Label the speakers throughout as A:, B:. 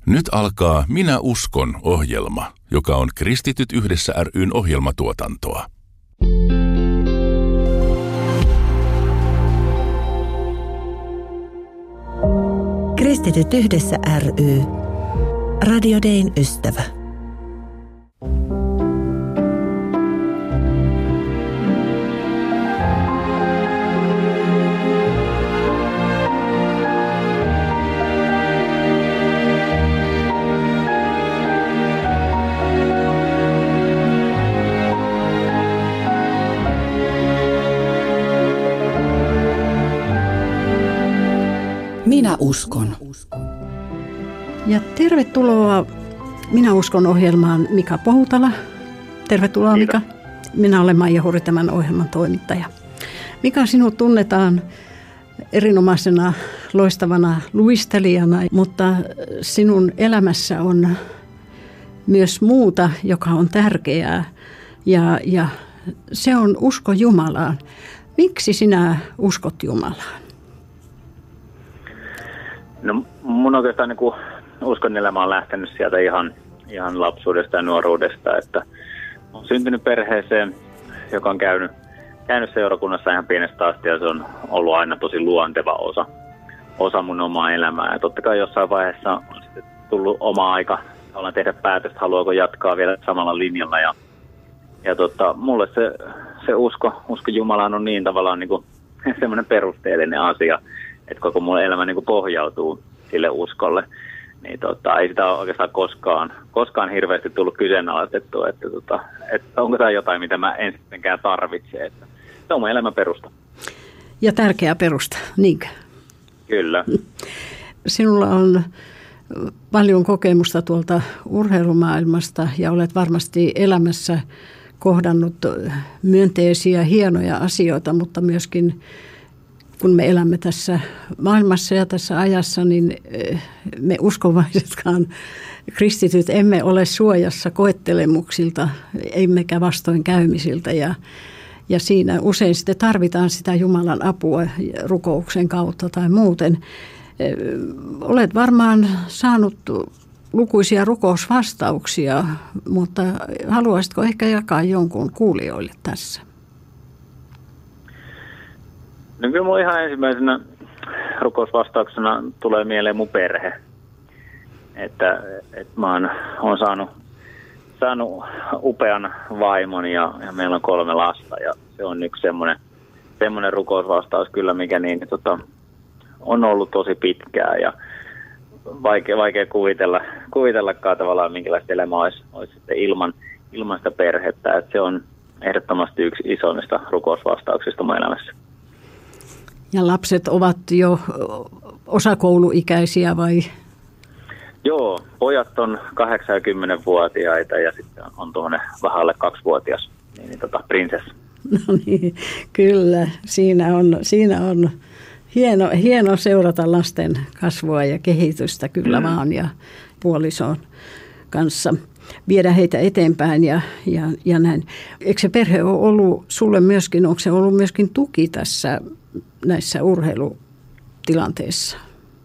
A: Nyt alkaa Minä uskon -ohjelma, joka on Kristityt yhdessä ry:n ohjelmatuotantoa.
B: Kristityt yhdessä ry. Radio Dayn ystävä.
C: Minä uskon.
D: Ja tervetuloa Minä uskon -ohjelmaan Mika Poutala. Tervetuloa Mika. Minä olen Maija Huri, tämän ohjelman toimittaja. Mika, sinut tunnetaan erinomaisena, loistavana luistelijana, mutta sinun elämässä on myös muuta, joka on tärkeää, ja se on usko Jumalaan. Miksi sinä uskot Jumalaan?
E: No mun oikeastaan niin uskon elämä on lähtenyt sieltä ihan lapsuudesta ja nuoruudesta, että olen syntynyt perheeseen, joka on käynyt seurakunnassa ihan pienestä asti, ja se on ollut aina tosi luonteva osa mun omaa elämää. Ja totta kai jossain vaiheessa on sitten tullut oma aika, olen tehdä päätöstä, haluaako jatkaa vielä samalla linjalla. Ja mulle se usko Jumalaan on niin tavallaan niin kuin semmoinen perusteellinen asia, että koko mun elämä niin kuin pohjautuu sille uskolle. Niin ei sitä ole oikeastaan koskaan hirveästi tullut kyseenalaistettua, että onko tämä jotain, mitä mä ensinnäkään tarvitsen. Että se on mun elämän perusta.
D: Ja tärkeä perusta, niinkö?
E: Kyllä.
D: Sinulla on paljon kokemusta tuolta urheilumaailmasta ja olet varmasti elämässä kohdannut myönteisiä, hienoja asioita, mutta myöskin kun me elämme tässä maailmassa ja tässä ajassa, niin me uskovaisetkaan kristityt emme ole suojassa koettelemuksilta, emmekä vastoinkäymisiltä. Ja siinä usein sitten tarvitaan sitä Jumalan apua rukouksen kautta tai muuten. Olet varmaan saanut lukuisia rukousvastauksia, mutta haluaisitko ehkä jakaa jonkun kuulijoille tässä?
E: No kyllä mun ihan ensimmäisenä rukousvastauksena tulee mieleen mun perhe. Että mä oon saanut upean vaimon ja meillä on 3 lasta, ja se on yksi semmoinen rukousvastaus kyllä, mikä on ollut tosi pitkää ja vaikea kuvitellakaan tavallaan minkälaista elämä olisi sitten ilman sitä perhettä. Että se on ehdottomasti yksi isoimmista rukousvastauksista mun elämässä.
D: Ja lapset ovat jo osakouluikäisiä vai?
E: Joo, pojat on 8-10-vuotiaita ja sitten on tuonne vähälle 2-vuotias prinsessa.
D: No niin, kyllä. Siinä on hieno seurata lasten kasvua ja kehitystä kyllä vaan, ja puolison kanssa viedä heitä eteenpäin ja näin. Eikö se perhe ole ollut sulle myöskin, onko se ollut myöskin tuki näissä urheilutilanteissa?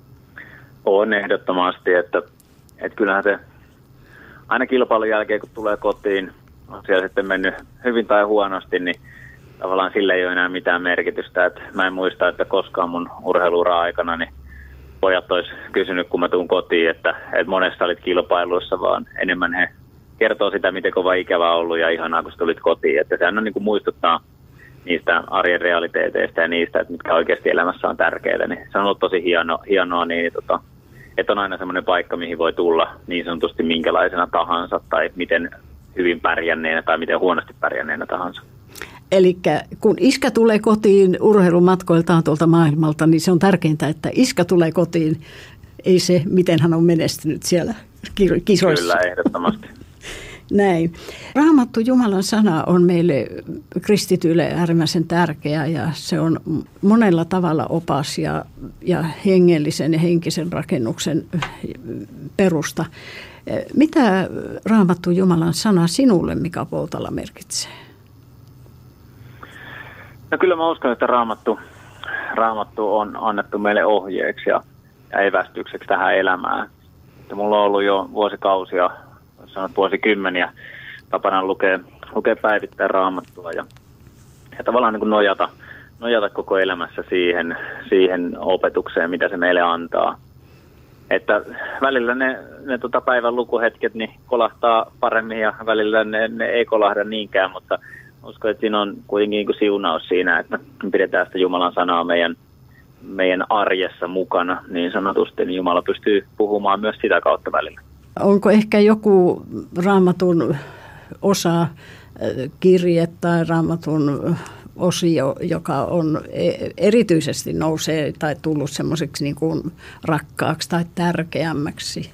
D: On
E: ehdottomasti, että kyllähän se aina kilpailun jälkeen, kun tulee kotiin, on siellä sitten mennyt hyvin tai huonosti, niin tavallaan sillä ei ole enää mitään merkitystä. Että mä en muista, että koskaan mun urheiluura-aikana niin pojat olisi kysynyt, kun mä tuun kotiin, että monessa olit kilpailuissa, vaan enemmän he kertoo sitä, miten kova ikävä on ollut ja ihanaa, kun tulit kotiin. Että sehän on niin kuin muistuttaa niistä arjen realiteeteista ja niistä, että mitkä oikeasti elämässä on tärkeää. Niin se on ollut tosi hienoa niin, että on aina semmoinen paikka, mihin voi tulla niin sanotusti minkälaisena tahansa tai miten hyvin pärjänneenä tai miten huonosti pärjänneenä tahansa.
D: Eli kun iskä tulee kotiin urheilumatkoiltaan tuolta maailmalta, niin se on tärkeintä, että iskä tulee kotiin, ei se, miten hän on menestynyt siellä kisoissa.
E: Kyllä, ehdottomasti.
D: Näin. Raamattu, Jumalan sana, on meille kristityille äärimmäisen tärkeä, ja se on monella tavalla opas ja hengellisen ja henkisen rakennuksen perusta. Mitä Raamattu, Jumalan sana, sinulle, Mika Poutala, merkitsee?
E: No kyllä mä uskon, että Raamattu on annettu meille ohjeeksi ja evästykseksi tähän elämään. että mulla on ollut jo vuosikausia, sanot vuosikymmeniä, tapana lukea päivittäin Raamattua ja tavallaan niin kuin nojata koko elämässä siihen opetukseen, mitä se meille antaa. Että välillä ne päivän lukuhetket niin kolahtaa paremmin ja välillä ne ei kolahda niinkään, mutta uskon, että siinä on kuitenkin niin kuin siunaus siinä, että pidetään sitä Jumalan sanaa meidän arjessa mukana niin sanotusti, niin Jumala pystyy puhumaan myös sitä kautta välillä.
D: Onko ehkä joku Raamatun osa, kirje tai Raamatun osio, joka on erityisesti nousee tai tullut semmoiseksi niin kuin rakkaaksi tai tärkeämmäksi?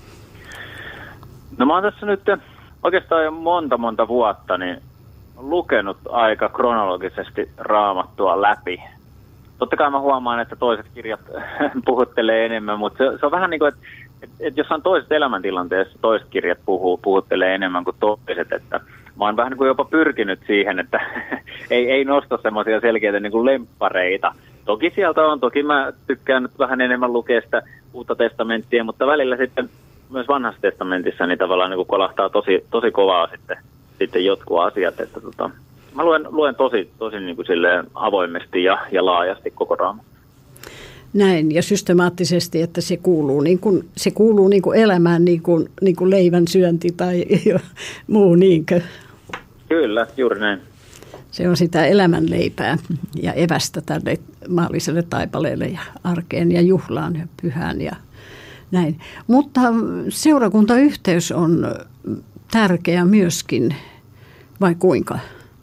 E: No mä oon tässä nyt oikeastaan jo monta vuotta niin lukenut aika kronologisesti Raamattua läpi. Totta kai mä huomaan, että toiset kirjat puhuttelee enemmän, mutta se on vähän niin kuin, että jossain toisessa elämäntilanteessa toiset kirjat puhuttelee enemmän kuin toiset, että mä oon vähän niin kuin jopa pyrkinyt siihen, että ei nosta semmoisia selkeitä niin kuin lemppareita. Toki sieltä on, toki mä tykkään nyt vähän enemmän lukea sitä Uutta testamenttia, mutta välillä sitten myös Vanhassa testamentissa niin tavallaan niin kuin kolahtaa tosi kovaa sitten jotkut asiat, että mä luen tosi niin kuin silleen avoimesti ja laajasti koko Raamatun.
D: Näin, ja systemaattisesti, että se kuuluu niin kuin elämään niin kuin leivän syönti tai muu niinkö?
E: Kyllä, juuri näin.
D: Se on sitä elämänleipää ja evästä tälle maalliselle taipaleelle ja arkeen ja juhlaan ja pyhään ja näin. Mutta seurakuntayhteys on tärkeä myöskin, vai kuinka?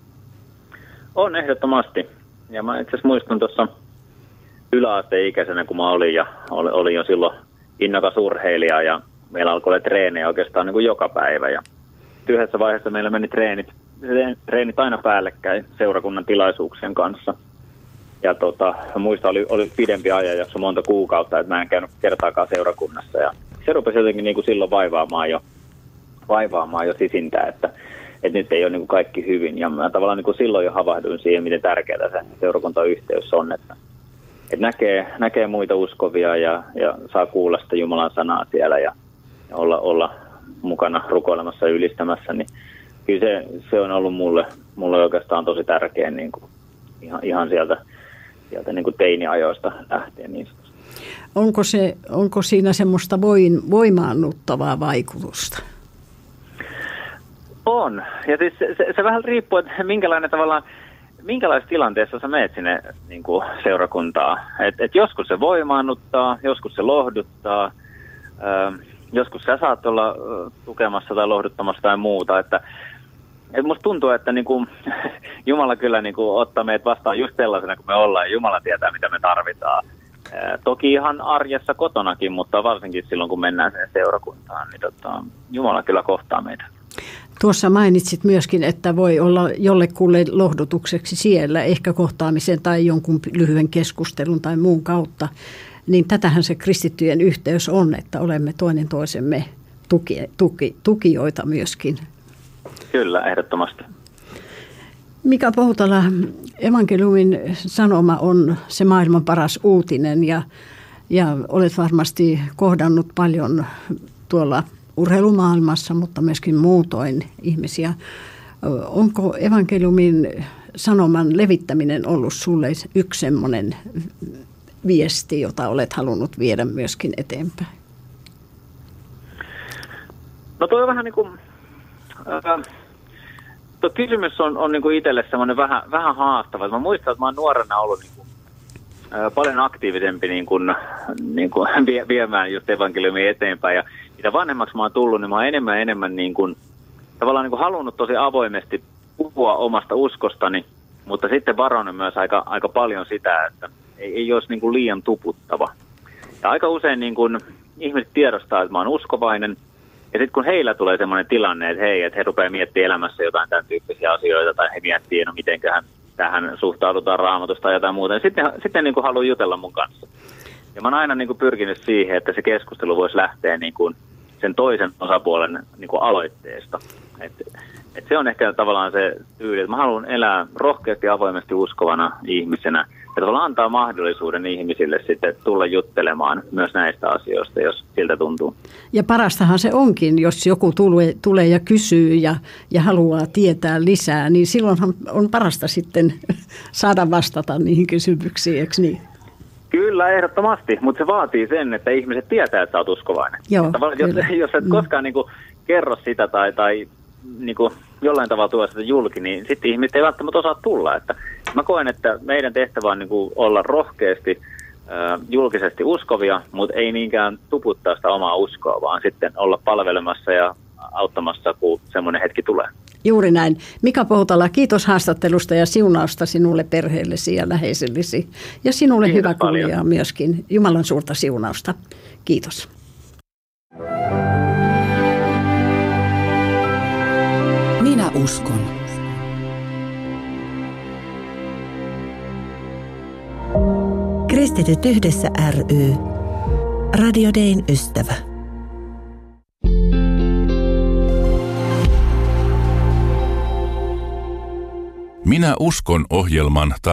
E: On ehdottomasti. Ja mä itse asiassa muistan tuossa yläasteikäisenä, kun mä olin jo silloin innokas urheilija ja meillä alkoi olla treenejä oikeastaan niin kuin joka päivä. Ja yhdessä vaiheessa meillä meni treenit aina päällekkäin seurakunnan tilaisuuksien kanssa. Ja muista oli pidempi ajanjakso monta kuukautta, että mä en käynyt kertaakaan seurakunnassa. Ja se rupesi jotenkin niin kuin silloin vaivaamaan jo sisintä, että nyt ei ole niin kuin kaikki hyvin. Ja mä tavallaan niin kuin silloin jo havahduin siihen, miten tärkeää se seurakuntayhteys on, että näkee muita uskovia ja saa kuulla sitä Jumalan sanaa siellä ja olla mukana rukoilemassa ja ylistämässä, niin kyllä se on ollut mulle oikeastaan tosi tärkeä niin kuin ihan sieltä niin kuin teiniajoista lähtien. Niin.
D: Onko siinä semmoista voimaannuttavaa vaikutusta?
E: On. Ja siis se vähän riippuu, että minkälaisessa tilanteessa sä menet sinne niin kuin seurakuntaa. Et joskus se voimaannuttaa, joskus se lohduttaa, joskus sä saat olla tukemassa tai lohduttamassa tai muuta. Että musta tuntuu, että niin kuin, Jumala kyllä niin kuin ottaa meidät vastaan just sellaisena kuin me ollaan. Jumala tietää, mitä me tarvitaan. Toki ihan arjessa kotonakin, mutta varsinkin silloin, kun mennään sen seurakuntaan, niin Jumala kyllä kohtaa meitä.
D: Tuossa mainitsit myöskin, että voi olla jollekulle lohdutukseksi siellä, ehkä kohtaamisen tai jonkun lyhyen keskustelun tai muun kautta. Niin tätähän se kristittyjen yhteys on, että olemme toinen toisemme tukijoita myöskin.
E: Kyllä, ehdottomasti.
D: Mika Poutala, evankeliumin sanoma on se maailman paras uutinen ja olet varmasti kohdannut paljon tuolla urheilumaailmassa, mutta myöskin muutoin ihmisiä. Onko evankeliumin sanoman levittäminen ollut sulle yksi semmoinen viesti, jota olet halunnut viedä myöskin eteenpäin?
E: No tuo on vähän niin kuin, tuo kysymys on niin kuin itselle semmoinen vähän haastava. Mä muistan, että mä oon nuorena ollut niin kuin, paljon aktiivisempi niin kuin viemään just evankeliumia eteenpäin. Ja mitä vanhemmaksi mä oon tullut, niin mä oon enemmän niin kuin, tavallaan niin kuin halunnut tosi avoimesti puhua omasta uskostani, mutta sitten varonut myös aika paljon sitä, että ei olisi niin kuin liian tuputtava. Ja aika usein niin kuin ihmiset tiedostaa, että mä oon uskovainen, ja sitten kun heillä tulee semmoinen tilanne, että he rupeaa miettimään elämässä jotain tämän tyyppisiä asioita, tai he miettii, no mitenköhän tähän suhtaudutaan Raamatusta tai jotain muuta, niin sitten niin kuin haluaa jutella mun kanssa. Ja mä oon aina niin kuin pyrkinyt siihen, että se keskustelu voisi lähteä niin kuin sen toisen osapuolen niin kuin aloitteesta. Et se on ehkä tavallaan se tyyli, että mä haluan elää rohkeasti ja avoimesti uskovana ihmisenä tavallaan antaa mahdollisuuden ihmisille sitten tulla juttelemaan myös näistä asioista, jos siltä tuntuu.
D: Ja parastahan se onkin, jos joku tulee ja kysyy ja haluaa tietää lisää, niin silloinhan on parasta sitten saada vastata niihin kysymyksiin, eikö niin?
E: Kyllä, ehdottomasti, mutta se vaatii sen, että ihmiset tietää, että sä oot uskovainen.
D: Joo,
E: jos et koskaan niin kuin kerro sitä tai niin kuin jollain tavalla tuo sitä julki, niin sitten ihmiset ei välttämättä osaa tulla. Että mä koen, että meidän tehtävä on niin kuin olla rohkeasti, julkisesti uskovia, mutta ei niinkään tuputtaa sitä omaa uskoa, vaan sitten olla palvelemassa ja auttamassa, kun semmoinen hetki tulee.
D: Juuri näin. Mika Poutala, kiitos haastattelusta ja siunausta sinulle, perheellesi ja läheisellesi. Ja sinulle
E: Kiitos
D: hyvä
E: paljon.
D: kuulija myöskin. Jumalan suurta siunausta. Kiitos.
C: Minä uskon.
B: Kristityt yhdessä ry. Radio Dayn ystävä.
A: Minä uskon -ohjelman